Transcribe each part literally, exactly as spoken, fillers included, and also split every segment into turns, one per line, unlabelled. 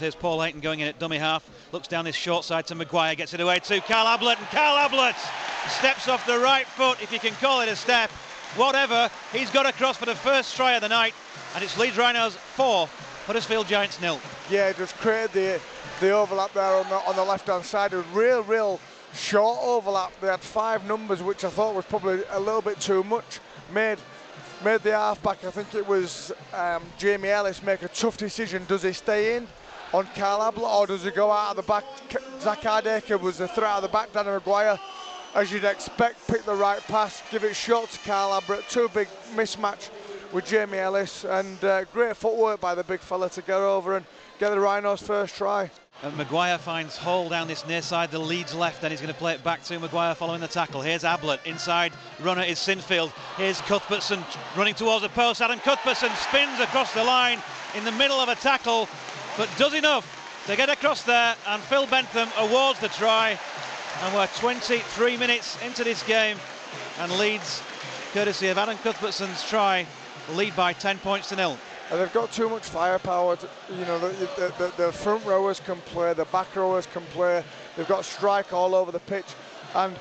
Here's Paul Hayton going in at dummy half. Looks down this short side to Maguire. Gets it away to Carl Ablett. And Carl Ablett steps off the right foot, if you can call it a step. Whatever. He's got across for the first try of the night. And it's Leeds Rhinos four, Huddersfield Giants nil.
Yeah, it just created the, the overlap there on the, on the left-hand side. It was real, real short overlap. They had five numbers, which I thought was probably a little bit too much. Made made the halfback, I think it was um, Jamie Ellis, make a tough decision. Does he stay in on Carl Ablett or does he go out of the back? Zach Hardaker was the threat out of the back. Danny Maguire, as you'd expect, pick the right pass, give it short to Carl Ablett. Too big mismatch with Jamie Ellis, and uh, great footwork by the big fella to get over and get the Rhinos' first try.
And Maguire finds Hall down this near side, the Leeds left, and he's going to play it back to Maguire following the tackle. Here's Ablett, inside runner is Sinfield. Here's Cuthbertson running towards the post. Adam Cuthbertson spins across the line in the middle of a tackle, but does enough to get across there, and Phil Bentham awards the try. And we're twenty-three minutes into this game, and Leeds, courtesy of Adam Cuthbertson's try, lead by ten points to nil.
And they've got too much firepower. To, you know, the, the, the, the front rowers can play, the back rowers can play. They've got strike all over the pitch. And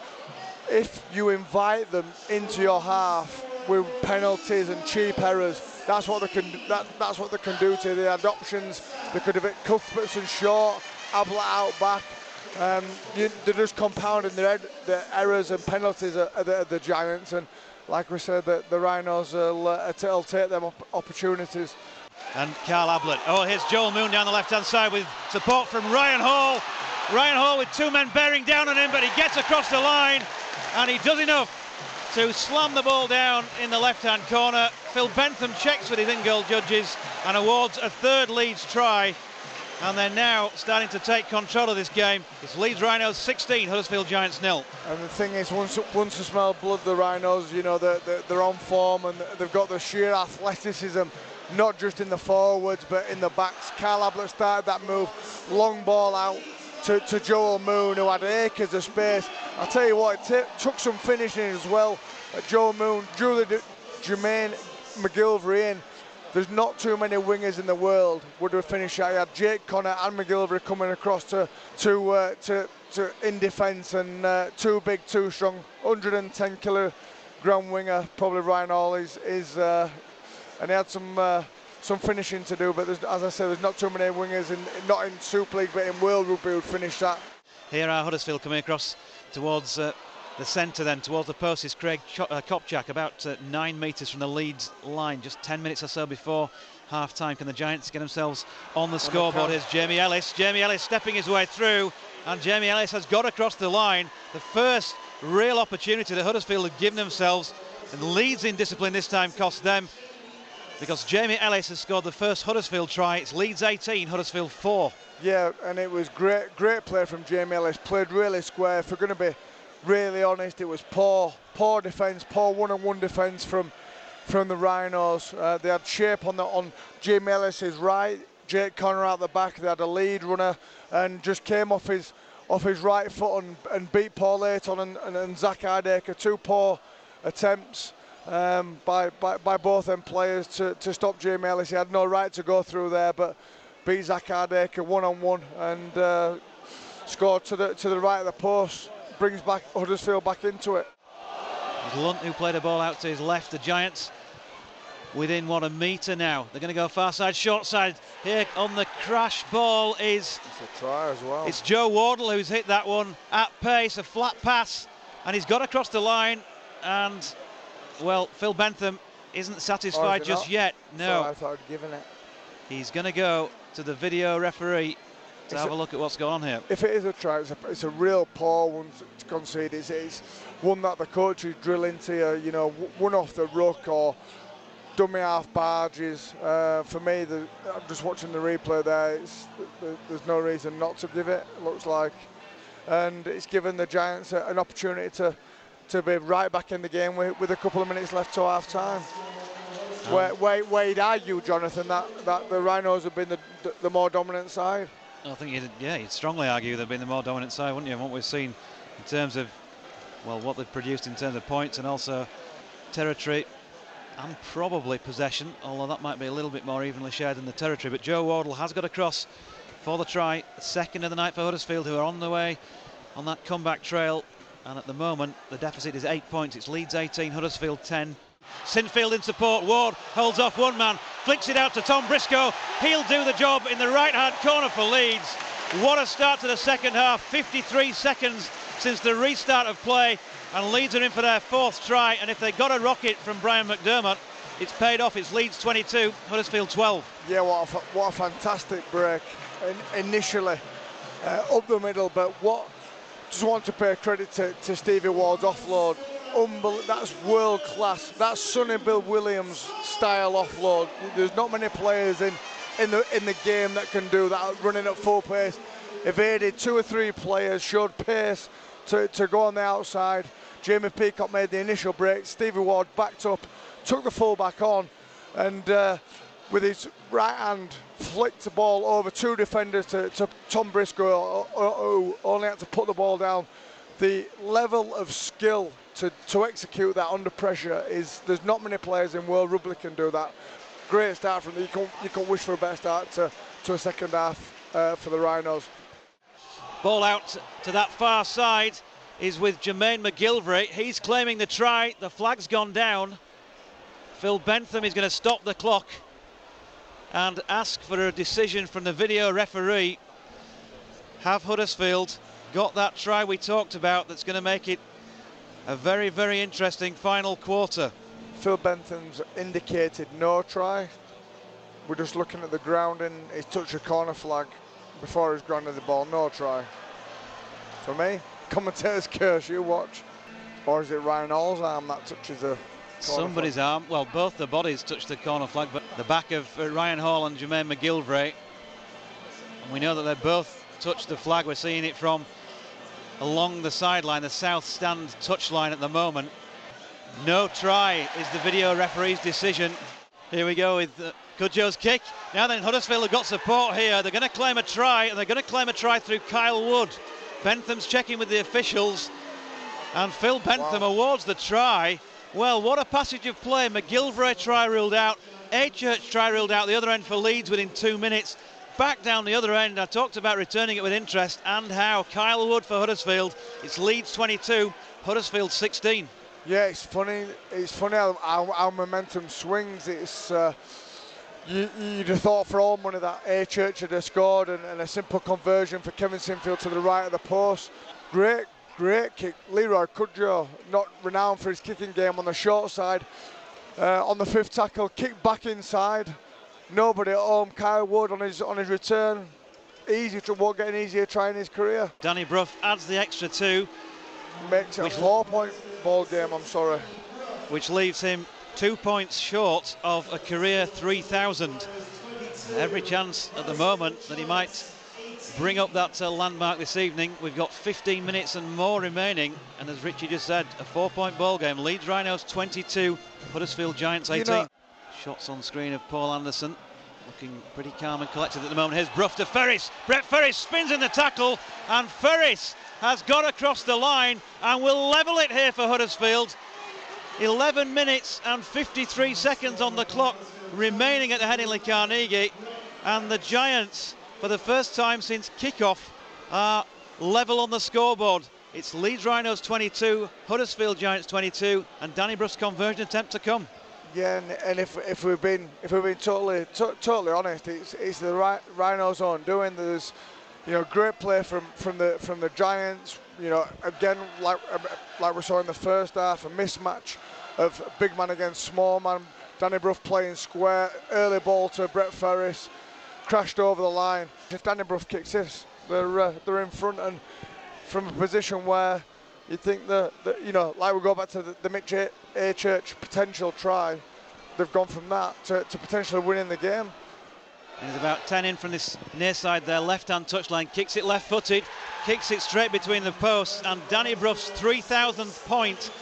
if you invite them into your half with penalties and cheap errors, that's what they can. That, that's what they can do to the adoptions. They could have hit Cuthbertson short, Ablett out back. Um, you, they're just compounding their, their errors and penalties at, at, the, at the Giants. And like we said, the, the Rhinos will, uh, will take them op opportunities.
And Carl Ablett. Oh, here's Joel Moon down the left-hand side with support from Ryan Hall. Ryan Hall with two men bearing down on him, but he gets across the line, and he does enough to slam the ball down in the left-hand corner. Phil Bentham checks with his in-goal judges and awards a third Leeds try. And they're now starting to take control of this game. It's Leeds Rhinos sixteen, Huddersfield Giants nil.
And the thing is, once once they smell blood, the Rhinos, you know, they're, they're, they're on form, and they've got the sheer athleticism, not just in the forwards, but in the backs. Carl Ablett started that move, long ball out to, to Joel Moon, who had acres of space. I'll tell you what, it took some finishing as well. Uh, Joel Moon drew the Jermaine McGilvery in. There's not too many wingers in the world would have finished that. You had Jake Connor and McGilvery coming across to to uh, to, to in defence, and uh, too big, too strong. one hundred ten kilogram winger, probably Ryan Hall is, is uh, and he had some uh, some finishing to do. But there's, as I said, there's not too many wingers in, not in Super League, but in World Rugby would finish that.
Here are Huddersfield coming across towards uh, the centre, then towards the post is Craig Ch uh, Kopchak, about uh, nine metres from the Leeds line, just ten minutes or so before half time. Can the Giants get themselves on the scoreboard? Here's Jamie Ellis. Jamie Ellis stepping his way through, and Jamie Ellis has got across the line. The first real opportunity that Huddersfield have given themselves, and Leeds in discipline this time cost them, because Jamie Ellis has scored the first Huddersfield try. It's Leeds eighteen, Huddersfield four.
Yeah, and it was great, great play from Jamie Ellis. Played really square. If we're going to be really honest, it was poor, poor defence, poor one-on-one defence from from the Rhinos. Uh, they had shape on the on Jamie Ellis's right, Jake Connor out the back. They had a lead runner and just came off his off his right foot and, and beat Paul Hayton and, and, and Zach Hardaker. Two poor attempts um, by, by by both them players to, to stop Jamie Ellis. He had no right to go through there, but beat Zach Hardaker one-on-one and uh, scored to the to the right of the post. Brings back Huddersfield back into it.
Lunt, who played a ball out to his left. The Giants within, what, a metre now. They're going to go far side, short side. Here on the crash ball is...
It's a try as well.
It's Joe Wardle who's hit that one at pace, a flat pass, and he's got across the line, and, well, Phil Bentham isn't satisfied
is
just
not?
yet. No.
So I thought I'd given it.
He's going to go to the video referee to
It's
have
a,
a look at what's going on here.
If it is a try, it's a, it's a real poor one to concede. It's, it's one that the coaches drill into you, you know, one off the ruck or dummy half barges. Uh, for me, the, I'm just watching the replay there, it's, there's no reason not to give it, it looks like. And it's given the Giants a, an opportunity to, to be right back in the game with, with a couple of minutes left to half time. Um, where, where, where you'd argue, Jonathan, that, that the Rhinos have been the, the, the more dominant side.
I think you'd, yeah, you'd strongly argue they've been the more dominant side, wouldn't you? And what we've seen in terms of, well, what they've produced in terms of points and also territory. and probably possession, although that might be a little bit more evenly shared in the territory. But Joe Wardle has got across for the try, second of the night for Huddersfield, who are on the way on that comeback trail. And at the moment, the deficit is eight points. It's Leeds eighteen, Huddersfield ten. Sinfield in support. Ward holds off one man, flicks it out to Tom Briscoe. He'll do the job in the right-hand corner for Leeds. What a start to the second half. fifty-three seconds since the restart of play, and Leeds are in for their fourth try. And if they got a rocket from Brian McDermott, it's paid off. It's Leeds twenty-two, Huddersfield twelve.
Yeah, what a, what a fantastic break in, initially uh, up the middle, but what just want to pay credit to, to Stevie Ward's offload. Unbel that's world class. That's Sonny Bill Williams style offload. There's not many players in in the in the game that can do that, running at full pace. Evaded two or three players, showed pace to, to go on the outside. Jamie Peacock made the initial break. Stevie Ward backed up, took the fullback on, and uh, with his right hand flicked the ball over two defenders to, to Tom Briscoe, who only had to put the ball down. The level of skill to, to execute that under pressure is, there's not many players in world rugby can do that. Great start from the, you can you can wish for a better start to, to a second half uh, for the Rhinos.
Ball out to that far side is with Jermaine McGilvray. He's claiming the try. The flag's gone down. Phil Bentham is going to stop the clock and ask for a decision from the video referee. Have Huddersfield got that try we talked about that's going to make it a very, very interesting final quarter?
Phil Bentham's indicated no try. We're just looking at the grounding. He's touched a corner flag before he's grounded the ball. No try. For me, commentator's curse, you watch. Or is it Ryan Hall's arm that touches the
Somebody's
flag?
arm. Well, both the bodies touched the corner flag, but the back of uh, Ryan Hall and Jermaine McGilvray. And we know that they both touched the flag. We're seeing it from along the sideline, the south stand touchline at the moment. No try is the video referee's decision. Here we go with uh, Cudjoe's kick. Now then, Huddersfield have got support here. They're going to claim a try, and they're going to claim a try through Kyle Wood. Bentham's checking with the officials, and Phil Bentham wow. awards the try. Well, what a passage of play. McGilvray try ruled out. Achurch try ruled out the other end for Leeds within two minutes. Back down the other end, I talked about returning it with interest, and how. Kyle Wood for Huddersfield. It's Leeds twenty-two, Huddersfield sixteen.
Yeah, it's funny. It's funny how, how, how momentum swings. It's uh, you, you'd have thought for all money that Achurch had have scored, and, and a simple conversion for Kevin Sinfield to the right of the post. Great, great kick. Leroy Cudjoe, not renowned for his kicking game, on the short side. Uh, on the fifth tackle, kick back inside. Nobody at home. Kyle Wood on his on his return. Easy to won't get an easier try in his career.
Danny Brough adds the extra two.
Makes it a four-point ball game. I'm sorry.
Which leaves him two points short of a career three thousand. Every chance at the moment that he might bring up that uh, landmark this evening. We've got fifteen minutes and more remaining, and as Richie just said, a four-point ball game. Leeds Rhinos twenty-two, Huddersfield Giants eighteen. You know, shots on screen of Paul Anderson, looking pretty calm and collected at the moment. Here's Brough to Ferris. Brett Ferris spins in the tackle, and Ferris has got across the line and will level it here for Huddersfield. eleven minutes and fifty-three seconds on the clock remaining at the Headingley Carnegie, and the Giants, for the first time since kickoff, are level on the scoreboard. It's Leeds Rhinos twenty-two, Huddersfield Giants twenty-two, and Danny Brough's conversion attempt to come.
Yeah, and, and if if we've been if we've been totally to, totally honest, it's it's the Rhinos' own doing. There's, you know, great play from from the from the Giants. You know, again, like like we saw in the first half, a mismatch of big man against small man. Danny Brough playing square, early ball to Brett Ferris, crashed over the line. If Danny Brough kicks this, they're uh, they're in front, and from a position where you think that, that you know, like we go back to the, the Mitch Achurch potential try, they've gone from that to, to potentially winning the game.
He's about ten in from this near side there, left-hand touchline, kicks it left-footed, kicks it straight between the posts, and Danny Brough's three thousandth point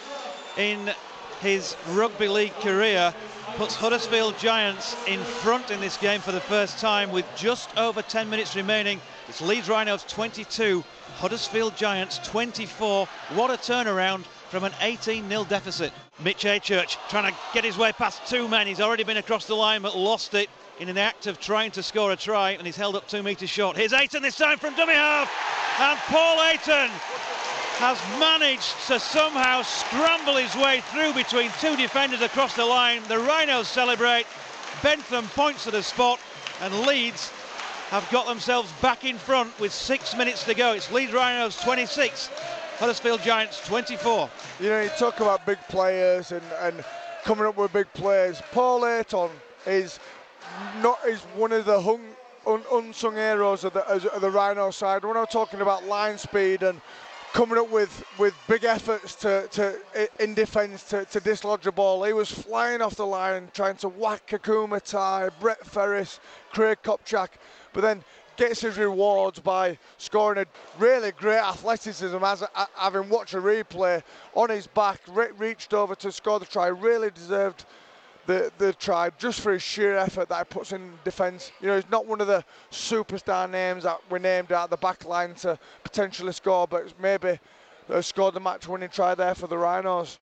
in his rugby league career puts Huddersfield Giants in front in this game for the first time with just over ten minutes remaining. It's Leeds Rhinos twenty-two, Huddersfield Giants twenty-four. What a turnaround from an eighteen nil deficit. Mitch Achurch trying to get his way past two men. He's already been across the line but lost it in the act of trying to score a try, and he's held up two metres short. Here's Ayton this time from dummy half, and Paul Ayton has managed to somehow scramble his way through between two defenders across the line. The Rhinos celebrate, Bentham points to the spot, and Leeds have got themselves back in front with six minutes to go. It's Leeds Rhinos twenty-six, Huddersfield Giants twenty-four.
You know, you talk about big players and, and coming up with big players. Paul Ayton is not is one of the hung, un, unsung heroes of the, of the Rhino side. When I'm talking about line speed and coming up with, with big efforts to, to in defence to, to dislodge a ball, he was flying off the line trying to whack Kakuma Tai, Brett Ferris, Craig Kopchak, but then gets his rewards by scoring a really great athleticism. As a, having watched a replay, on his back, re reached over to score the try, really deserved the, the try just for his sheer effort that he puts in defence. You know, he's not one of the superstar names that were named out the back line to potentially score, but maybe uh, scored the match-winning try there for the Rhinos.